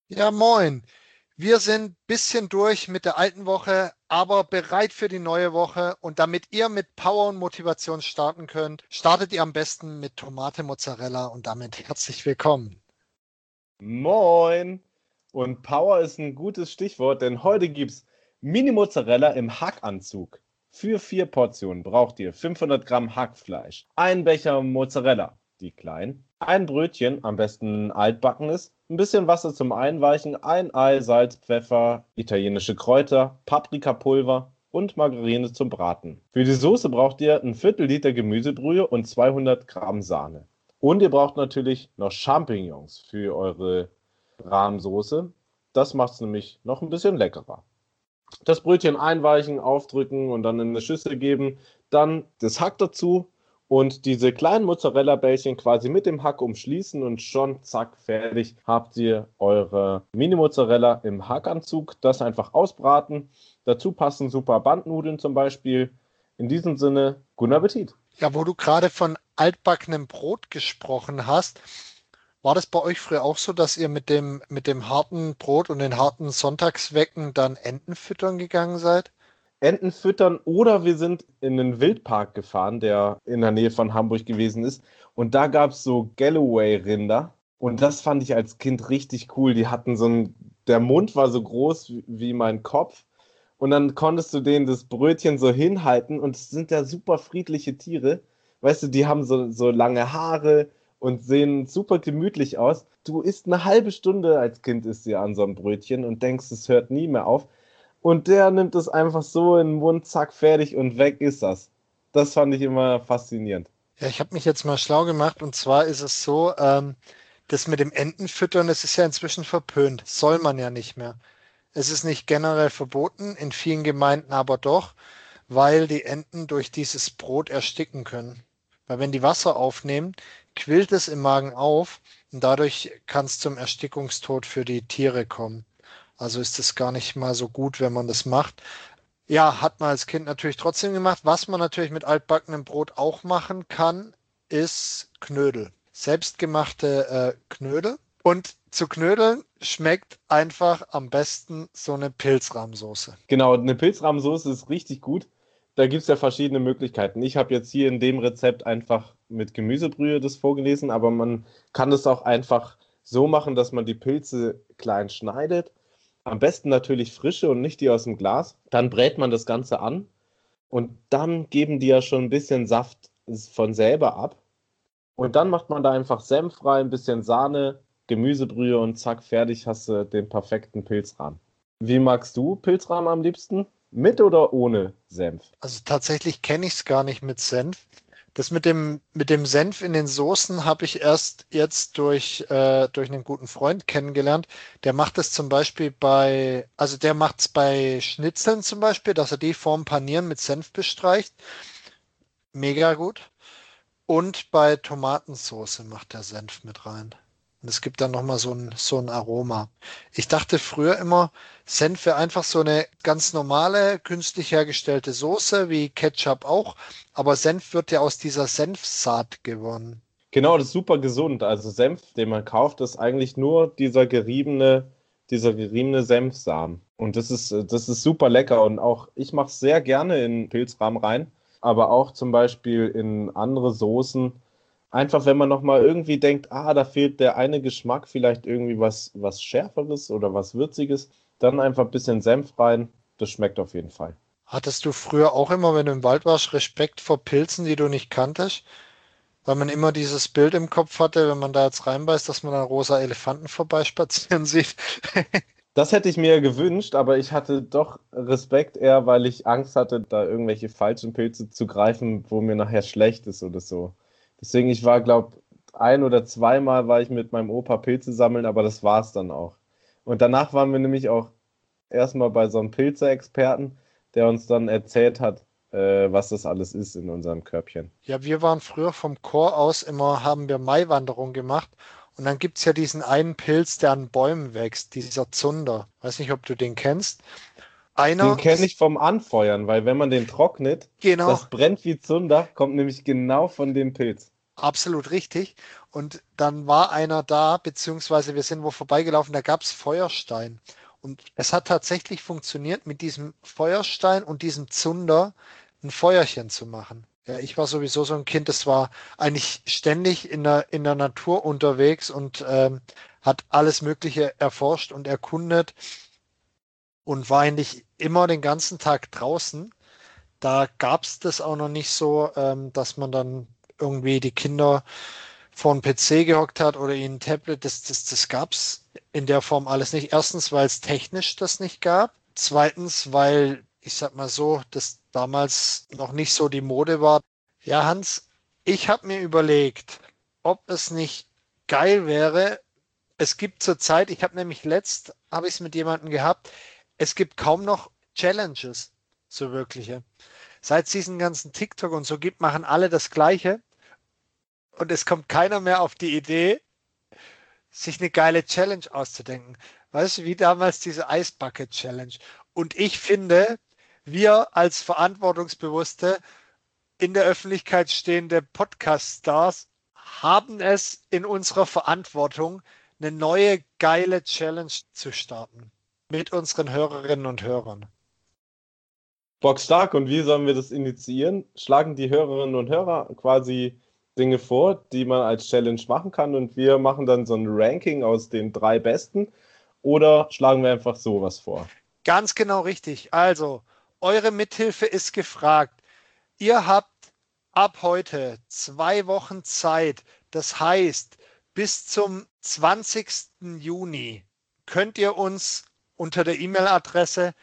Ja, moin. Wir sind ein bisschen durch mit der alten Woche, aber bereit für die neue Woche. Und damit ihr mit Power und Motivation starten könnt, startet ihr am besten mit Tomate Mozzarella und damit herzlich willkommen. Moin! Und Power ist ein gutes Stichwort, denn heute gibt's Mini-Mozzarella im Hackanzug. Für 4 Portionen braucht ihr 500 Gramm Hackfleisch, ein Becher Mozzarella, die kleinen, ein Brötchen, am besten altbackenes, ein bisschen Wasser zum Einweichen, ein Ei, Salz, Pfeffer, italienische Kräuter, Paprikapulver und Margarine zum Braten. Für die Soße braucht ihr ein Viertel Liter Gemüsebrühe und 200 Gramm Sahne. Und ihr braucht natürlich noch Champignons für eure Rahmsoße. Das macht es nämlich noch ein bisschen leckerer. Das Brötchen einweichen, aufdrücken und dann in eine Schüssel geben. Dann das Hack dazu und diese kleinen Mozzarella-Bällchen quasi mit dem Hack umschließen und schon zack, fertig habt ihr eure Mini-Mozzarella im Hackanzug. Das einfach ausbraten. Dazu passen super Bandnudeln zum Beispiel. In diesem Sinne, guten Appetit. Ja, wo du gerade von altbackenem Brot gesprochen hast, war das bei euch früher auch so, dass ihr mit dem harten Brot und den harten Sonntagswecken dann Enten füttern gegangen seid? Enten füttern oder wir sind in einen Wildpark gefahren, der in der Nähe von Hamburg gewesen ist. Und da gab es so Galloway-Rinder. Und das fand ich als Kind richtig cool. Die hatten der Mund war so groß wie mein Kopf. Und dann konntest du denen das Brötchen so hinhalten. Und es sind ja super friedliche Tiere. Weißt du, die haben so lange Haare und sehen super gemütlich aus. Du isst eine halbe Stunde als Kind isst dir an so einem Brötchen und denkst, es hört nie mehr auf. Und der nimmt es einfach so in den Mund, zack, fertig und weg ist das. Das fand ich immer faszinierend. Ja, ich habe mich jetzt mal schlau gemacht und zwar ist es so, das mit dem Entenfüttern, das ist ja inzwischen verpönt. Soll man ja nicht mehr. Es ist nicht generell verboten, in vielen Gemeinden aber doch, weil die Enten durch dieses Brot ersticken können. Weil wenn die Wasser aufnehmen, quillt es im Magen auf und dadurch kann es zum Erstickungstod für die Tiere kommen. Also ist es gar nicht mal so gut, wenn man das macht. Ja, hat man als Kind natürlich trotzdem gemacht. Was man natürlich mit altbackenem Brot auch machen kann, ist Knödel. Selbstgemachte Knödel. Und zu Knödeln schmeckt einfach am besten so eine Pilzrahmsoße. Genau, eine Pilzrahmsoße ist richtig gut. Da gibt es ja verschiedene Möglichkeiten. Ich habe jetzt hier in dem Rezept einfach mit Gemüsebrühe das vorgelesen, aber man kann es auch einfach so machen, dass man die Pilze klein schneidet. Am besten natürlich frische und nicht die aus dem Glas. Dann brät man das Ganze an und dann geben die ja schon ein bisschen Saft von selber ab. Und dann macht man da einfach Senf rein, ein bisschen Sahne, Gemüsebrühe und zack, fertig hast du den perfekten Pilzrahmen. Wie magst du Pilzrahmen am liebsten? Mit oder ohne Senf? Also tatsächlich kenne ich es gar nicht mit Senf. Das mit dem Senf in den Soßen habe ich erst jetzt durch einen guten Freund kennengelernt. Der macht es zum Beispiel also der macht es bei Schnitzeln zum Beispiel, dass er die vorm Panieren mit Senf bestreicht. Mega gut. Und bei Tomatensauce macht er Senf mit rein. Und es gibt dann nochmal so ein Aroma. Ich dachte früher immer, Senf wäre einfach so eine ganz normale, künstlich hergestellte Soße, wie Ketchup auch. Aber Senf wird ja aus dieser Senfsaat gewonnen. Genau, das ist super gesund. Also Senf, den man kauft, ist eigentlich nur dieser geriebene Senfsamen. Und das ist super lecker. Und auch ich mache es sehr gerne in Pilzrahmen rein, aber auch zum Beispiel in andere Soßen. Einfach, wenn man nochmal irgendwie denkt, da fehlt der eine Geschmack, vielleicht irgendwie was Schärferes oder was Würziges, dann einfach ein bisschen Senf rein. Das schmeckt auf jeden Fall. Hattest du früher auch immer, wenn du im Wald warst, Respekt vor Pilzen, die du nicht kanntest? Weil man immer dieses Bild im Kopf hatte, wenn man da jetzt reinbeißt, dass man da rosa Elefanten vorbeispazieren sieht. Das hätte ich mir gewünscht, aber ich hatte doch Respekt eher, weil ich Angst hatte, da irgendwelche falschen Pilze zu greifen, wo mir nachher schlecht ist oder so. Deswegen, ich war, glaube ein oder zweimal war ich mit meinem Opa Pilze sammeln, aber das war es dann auch. Und danach waren wir nämlich auch erstmal bei so einem Pilze-Experten, der uns dann erzählt hat, was das alles ist in unserem Körbchen. Ja, wir waren früher vom Chor aus immer, haben wir Maiwanderung gemacht. Und dann gibt's ja diesen einen Pilz, der an Bäumen wächst, dieser Zunder. Weiß nicht, ob du den kennst. Den Einer, kenne ich vom Anfeuern, weil wenn man den trocknet, genau, das brennt wie Zunder, kommt nämlich genau von dem Pilz. Absolut richtig. Und dann war einer da, beziehungsweise wir sind wo vorbeigelaufen, da gab es Feuerstein. Und es hat tatsächlich funktioniert, mit diesem Feuerstein und diesem Zunder ein Feuerchen zu machen. Ja, ich war sowieso so ein Kind, das war eigentlich ständig in der Natur unterwegs und hat alles Mögliche erforscht und erkundet und war eigentlich immer den ganzen Tag draußen. Da gab es das auch noch nicht so, dass man dann irgendwie die Kinder vor den PC gehockt hat oder ihnen ein Tablet. Das gab es in der Form alles nicht. Erstens, weil es technisch das nicht gab. Zweitens, weil, ich sag mal so, das damals noch nicht so die Mode war. Ja, Hans, ich habe mir überlegt, ob es nicht geil wäre. Es gibt zurzeit, ich habe nämlich habe ich es mit jemandem gehabt, es gibt kaum noch Challenges, so wirkliche. Seit es diesen ganzen TikTok und so gibt, machen alle das Gleiche und es kommt keiner mehr auf die Idee, sich eine geile Challenge auszudenken. Weißt du, wie damals diese Eisbucket Challenge. Und ich finde, wir als verantwortungsbewusste, in der Öffentlichkeit stehende Podcast-Stars haben es in unserer Verantwortung, eine neue geile Challenge zu starten mit unseren Hörerinnen und Hörern. Bockstark. Und wie sollen wir das initiieren? Schlagen die Hörerinnen und Hörer quasi Dinge vor, die man als Challenge machen kann und wir machen dann so ein Ranking aus den 3 Besten oder schlagen wir einfach sowas vor? Ganz genau richtig. Also, eure Mithilfe ist gefragt. Ihr habt ab heute 2 Wochen Zeit. Das heißt, bis zum 20. Juni könnt ihr uns unter der E-Mail-Adresse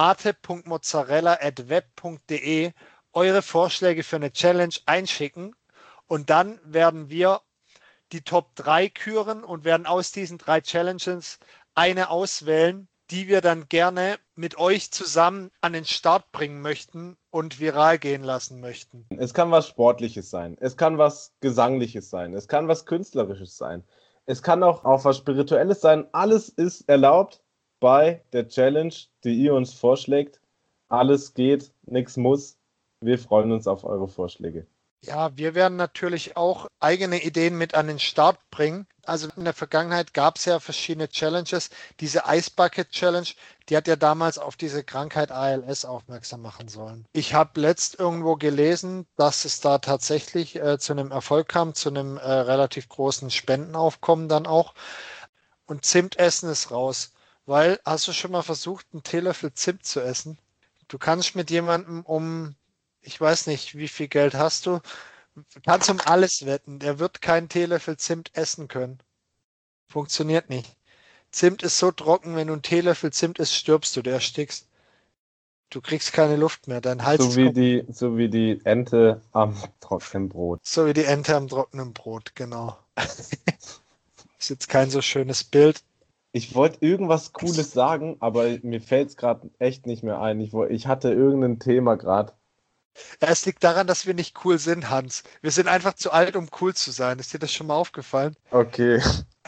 tomate.mozzarella@web.de eure Vorschläge für eine Challenge einschicken und dann werden wir die Top 3 küren und werden aus diesen 3 Challenges eine auswählen, die wir dann gerne mit euch zusammen an den Start bringen möchten und viral gehen lassen möchten. Es kann was Sportliches sein, es kann was Gesangliches sein, es kann was Künstlerisches sein, es kann auch was Spirituelles sein. Alles ist erlaubt bei der Challenge, die ihr uns vorschlägt. Alles geht, nichts muss. Wir freuen uns auf eure Vorschläge. Ja, wir werden natürlich auch eigene Ideen mit an den Start bringen. Also in der Vergangenheit gab es ja verschiedene Challenges. Diese Ice Bucket Challenge, die hat ja damals auf diese Krankheit ALS aufmerksam machen sollen. Ich habe letzt irgendwo gelesen, dass es da tatsächlich zu einem Erfolg kam, zu einem relativ großen Spendenaufkommen dann auch. Und Zimtessen ist raus. Weil, hast du schon mal versucht, einen Teelöffel Zimt zu essen? Du kannst mit jemandem ich weiß nicht, wie viel Geld hast du, kannst um alles wetten. Der wird keinen Teelöffel Zimt essen können. Funktioniert nicht. Zimt ist so trocken, wenn du einen Teelöffel Zimt isst, stirbst du, du erstickst. Du kriegst keine Luft mehr. Dein Hals ist So wie die Ente am trockenen Brot. so wie die Ente am trockenen Brot, genau. Ist jetzt kein so schönes Bild. Ich wollte irgendwas Cooles sagen, aber mir fällt es gerade echt nicht mehr ein. Ich hatte irgendein Thema gerade. Es liegt daran, dass wir nicht cool sind, Hans. Wir sind einfach zu alt, um cool zu sein. Ist dir das schon mal aufgefallen? Okay.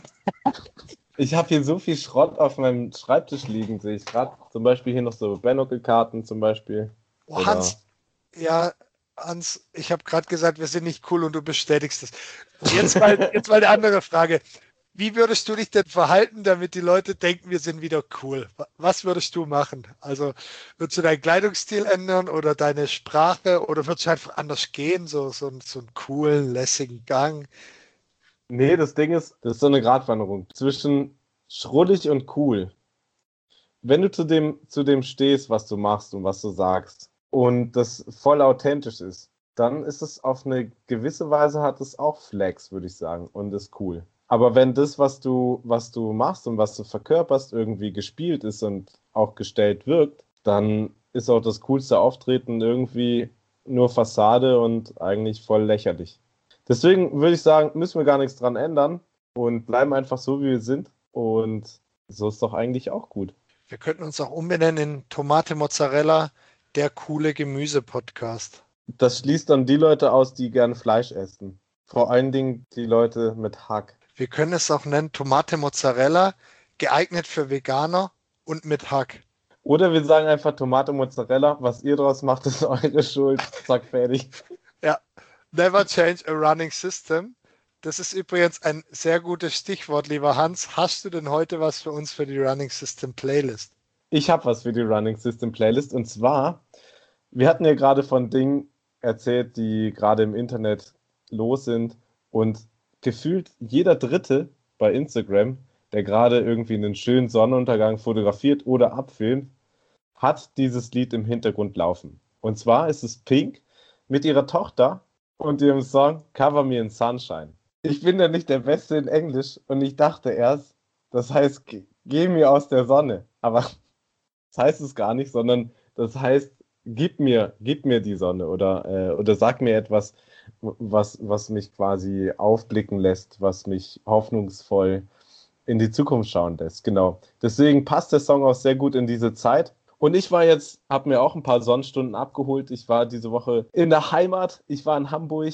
Ich habe hier so viel Schrott auf meinem Schreibtisch liegen, sehe ich gerade. Zum Beispiel hier noch so Binocle-Karten zum Beispiel. Oh, Hans, ja, Hans, ich habe gerade gesagt, wir sind nicht cool und du bestätigst es. Jetzt mal eine andere Frage. Wie würdest du dich denn verhalten, damit die Leute denken, wir sind wieder cool? Was würdest du machen? Also würdest du deinen Kleidungsstil ändern oder deine Sprache oder würdest du einfach anders gehen, so einen coolen, lässigen Gang? Nee, das Ding ist, das ist so eine Gratwanderung zwischen schrullig und cool. Wenn du zu dem stehst, was du machst und was du sagst und das voll authentisch ist, dann ist es auf eine gewisse Weise hat es auch Flex, würde ich sagen, und ist cool. Aber wenn das, was du machst und was du verkörperst, irgendwie gespielt ist und auch gestellt wirkt, dann ist auch das coolste Auftreten irgendwie nur Fassade und eigentlich voll lächerlich. Deswegen würde ich sagen, müssen wir gar nichts dran ändern und bleiben einfach so, wie wir sind. Und so ist doch eigentlich auch gut. Wir könnten uns auch umbenennen in Tomate Mozzarella, der coole Gemüse-Podcast. Das schließt dann die Leute aus, die gern Fleisch essen. Vor allen Dingen die Leute mit Hack. Wir können es auch nennen Tomate Mozzarella, geeignet für Veganer und mit Hack. Oder wir sagen einfach Tomate Mozzarella. Was ihr draus macht, ist eure Schuld. Zack, fertig. Ja, Never change a running system. Das ist übrigens ein sehr gutes Stichwort, lieber Hans. Hast du denn heute was für uns für die Running System Playlist? Ich habe was für die Running System Playlist und zwar, wir hatten ja gerade von Dingen erzählt, die gerade im Internet los sind und gefühlt jeder Dritte bei Instagram, der gerade irgendwie einen schönen Sonnenuntergang fotografiert oder abfilmt, hat dieses Lied im Hintergrund laufen. Und zwar ist es Pink mit ihrer Tochter und ihrem Song Cover Me in Sunshine. Ich bin ja nicht der Beste in Englisch und ich dachte erst, das heißt, geh mir aus der Sonne. Aber das heißt es gar nicht, sondern das heißt, gib mir die Sonne oder sag mir etwas, was mich quasi aufblicken lässt, was mich hoffnungsvoll in die Zukunft schauen lässt. Genau. Deswegen passt der Song auch sehr gut in diese Zeit. Und ich habe mir auch ein paar Sonnenstunden abgeholt. Ich war diese Woche in der Heimat. Ich war in Hamburg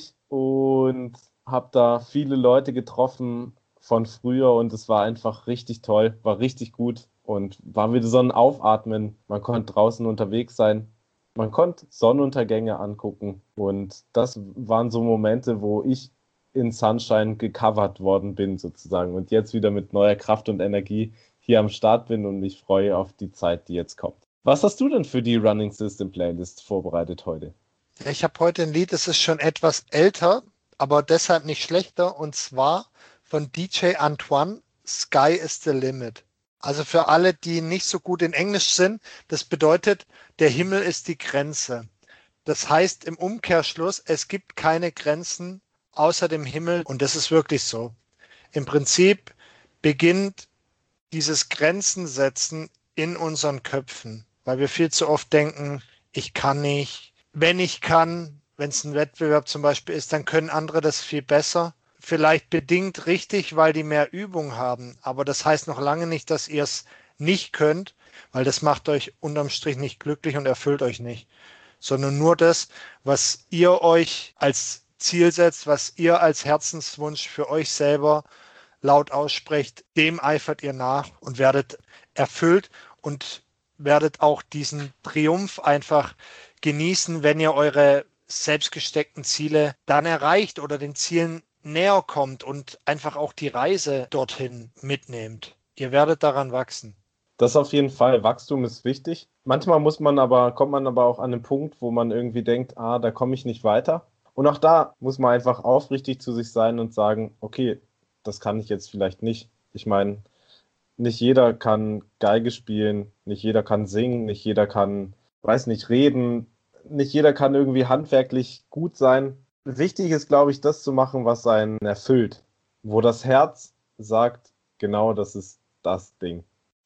und habe da viele Leute getroffen von früher und es war einfach richtig toll, war richtig gut und war wieder so ein Aufatmen. Man konnte draußen unterwegs sein, man konnte Sonnenuntergänge angucken und das waren so Momente, wo ich in Sunshine gecovert worden bin sozusagen und jetzt wieder mit neuer Kraft und Energie hier am Start bin und mich freue auf die Zeit, die jetzt kommt. Was hast du denn für die Running System Playlist vorbereitet heute? Ja, ich habe heute ein Lied, das ist schon etwas älter, aber deshalb nicht schlechter, und zwar von DJ Antoine, Sky is the Limit. Also für alle, die nicht so gut in Englisch sind, das bedeutet, der Himmel ist die Grenze. Das heißt im Umkehrschluss, es gibt keine Grenzen außer dem Himmel, und das ist wirklich so. Im Prinzip beginnt dieses Grenzen setzen in unseren Köpfen, weil wir viel zu oft denken, ich kann nicht. Wenn ich kann, wenn es ein Wettbewerb zum Beispiel ist, dann können andere das viel besser. Vielleicht bedingt richtig, weil die mehr Übung haben, aber das heißt noch lange nicht, dass ihr es nicht könnt, weil das macht euch unterm Strich nicht glücklich und erfüllt euch nicht, sondern nur das, was ihr euch als Ziel setzt, was ihr als Herzenswunsch für euch selber laut aussprecht, dem eifert ihr nach und werdet erfüllt und werdet auch diesen Triumph einfach genießen, wenn ihr eure selbst gesteckten Ziele dann erreicht oder den Zielen näher kommt und einfach auch die Reise dorthin mitnehmt. Ihr werdet daran wachsen. Das auf jeden Fall. Wachstum ist wichtig. Manchmal kommt man aber auch an einen Punkt, wo man irgendwie denkt, da komme ich nicht weiter. Und auch da muss man einfach aufrichtig zu sich sein und sagen, okay, das kann ich jetzt vielleicht nicht. Ich meine, nicht jeder kann Geige spielen, nicht jeder kann singen, nicht jeder kann, weiß nicht, reden, nicht jeder kann irgendwie handwerklich gut sein. Wichtig ist, glaube ich, das zu machen, was einen erfüllt, wo das Herz sagt, genau das ist das Ding.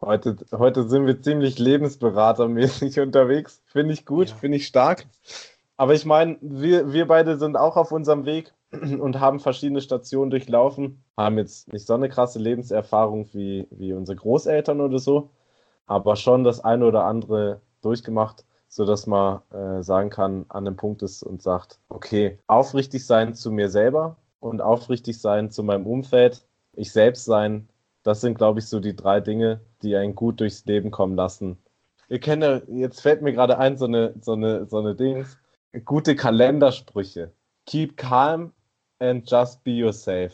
Heute sind wir ziemlich lebensberatermäßig unterwegs. Finde ich gut, Ja. finde ich stark. Aber ich meine, wir beide sind auch auf unserem Weg und haben verschiedene Stationen durchlaufen, haben jetzt nicht so eine krasse Lebenserfahrung wie unsere Großeltern oder so, aber schon das eine oder andere durchgemacht, sodass man sagen kann, an einem Punkt ist und sagt, okay, aufrichtig sein zu mir selber und aufrichtig sein zu meinem Umfeld, ich selbst sein, das sind, glaube ich, so die drei Dinge, die einen gut durchs Leben kommen lassen. Ihr kennt ja, jetzt fällt mir gerade ein, so eine Dings, gute Kalendersprüche. Keep calm and just be yourself.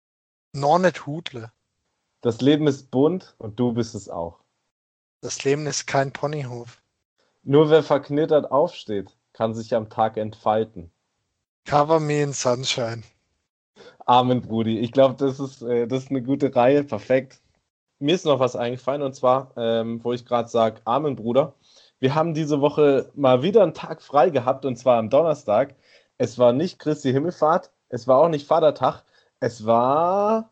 Nornet Hudle. Das Leben ist bunt und du bist es auch. Das Leben ist kein Ponyhof. Nur wer verknittert aufsteht, kann sich am Tag entfalten. Cover me in sunshine. Amen, Brudi. Ich glaube, das ist eine gute Reihe. Perfekt. Mir ist noch was eingefallen und zwar, wo ich gerade sage, Amen, Bruder. Wir haben diese Woche mal wieder einen Tag frei gehabt und zwar am Donnerstag. Es war nicht Christi Himmelfahrt, es war auch nicht Vatertag, es war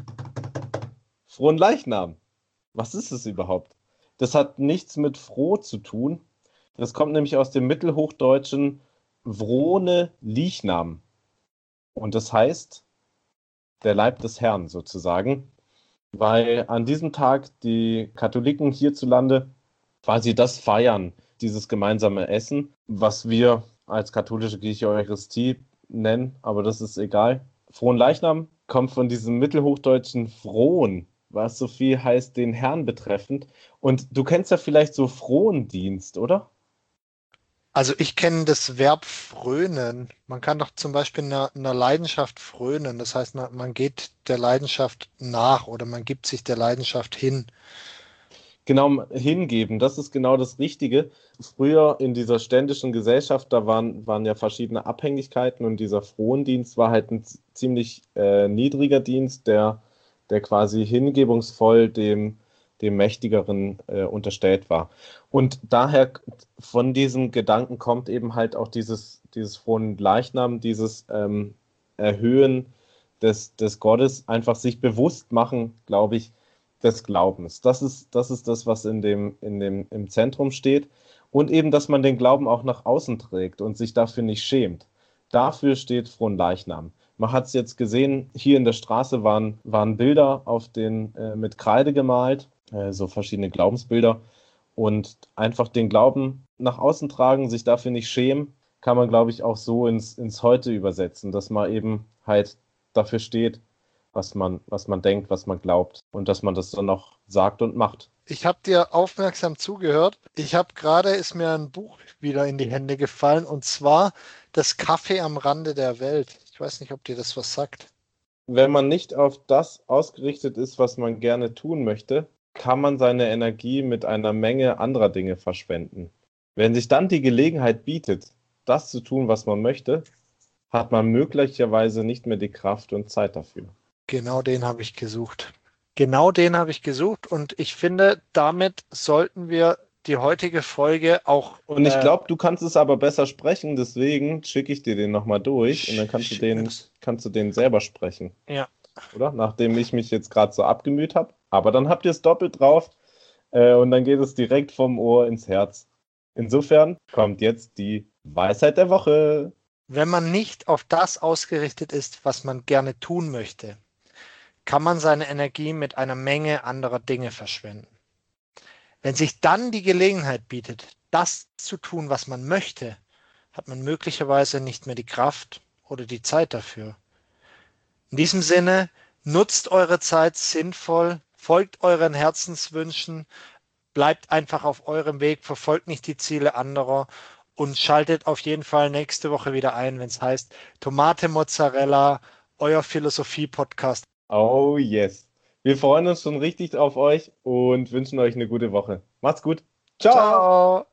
Fronleichnam. Was ist es überhaupt? Das hat nichts mit froh zu tun. Das kommt nämlich aus dem mittelhochdeutschen Vrone Liechnam. Und das heißt der Leib des Herrn sozusagen, weil an diesem Tag die Katholiken hierzulande quasi das feiern, dieses gemeinsame Essen, was wir als katholische Kirche Eucharistie nennen, aber das ist egal. Fronleichnam kommt von diesem mittelhochdeutschen Fron, was so viel heißt den Herrn betreffend. Und du kennst ja vielleicht so Frondienst, oder? Also ich kenne das Verb frönen. Man kann doch zum Beispiel einer Leidenschaft frönen. Das heißt, man geht der Leidenschaft nach oder man gibt sich der Leidenschaft hin. Genau, hingeben, das ist genau das Richtige. Früher in dieser ständischen Gesellschaft, da waren ja verschiedene Abhängigkeiten und dieser Frondienst war halt ein ziemlich niedriger Dienst, der quasi hingebungsvoll dem Mächtigeren unterstellt war. Und daher von diesem Gedanken kommt eben halt auch dieses Fronleichnam, dieses Erhöhen des Gottes, einfach sich bewusst machen, glaube ich, des Glaubens. Das ist das, was im Zentrum steht. Und eben, dass man den Glauben auch nach außen trägt und sich dafür nicht schämt. Dafür steht Fronleichnam. Man hat es jetzt gesehen, hier in der Straße waren Bilder mit Kreide gemalt, so verschiedene Glaubensbilder. Und einfach den Glauben nach außen tragen, sich dafür nicht schämen, kann man, glaube ich, auch so ins Heute übersetzen, dass man eben halt dafür steht, was man denkt, was man glaubt und dass man das dann noch sagt und macht. Ich habe dir aufmerksam zugehört. Ich habe gerade, ist mir ein Buch wieder in die Hände gefallen und zwar Das Kaffee am Rande der Welt. Ich weiß nicht, ob dir das was sagt. Wenn man nicht auf das ausgerichtet ist, was man gerne tun möchte, kann man seine Energie mit einer Menge anderer Dinge verschwenden. Wenn sich dann die Gelegenheit bietet, das zu tun, was man möchte, hat man möglicherweise nicht mehr die Kraft und Zeit dafür. Genau den habe ich gesucht. Genau den habe ich gesucht und ich finde, damit sollten wir die heutige Folge auch Und ich glaube, du kannst es aber besser sprechen, deswegen schicke ich dir den nochmal durch und dann schick mir das. kannst du den selber sprechen, Ja, oder? Nachdem ich mich jetzt gerade so abgemüht habe. Aber dann habt ihr es doppelt drauf und dann geht es direkt vom Ohr ins Herz. Insofern kommt jetzt die Weisheit der Woche. wenn man nicht auf das ausgerichtet ist, was man gerne tun möchte, kann man seine Energie mit einer Menge anderer Dinge verschwenden. Wenn sich dann die Gelegenheit bietet, das zu tun, was man möchte, hat man möglicherweise nicht mehr die Kraft oder die Zeit dafür. In diesem Sinne, nutzt eure Zeit sinnvoll, folgt euren Herzenswünschen, bleibt einfach auf eurem Weg, verfolgt nicht die Ziele anderer und schaltet auf jeden Fall nächste Woche wieder ein, wenn es heißt Tomate Mozzarella, euer Philosophie-Podcast. Oh yes. Wir freuen uns schon richtig auf euch und wünschen euch eine gute Woche. Macht's gut. Ciao. Ciao!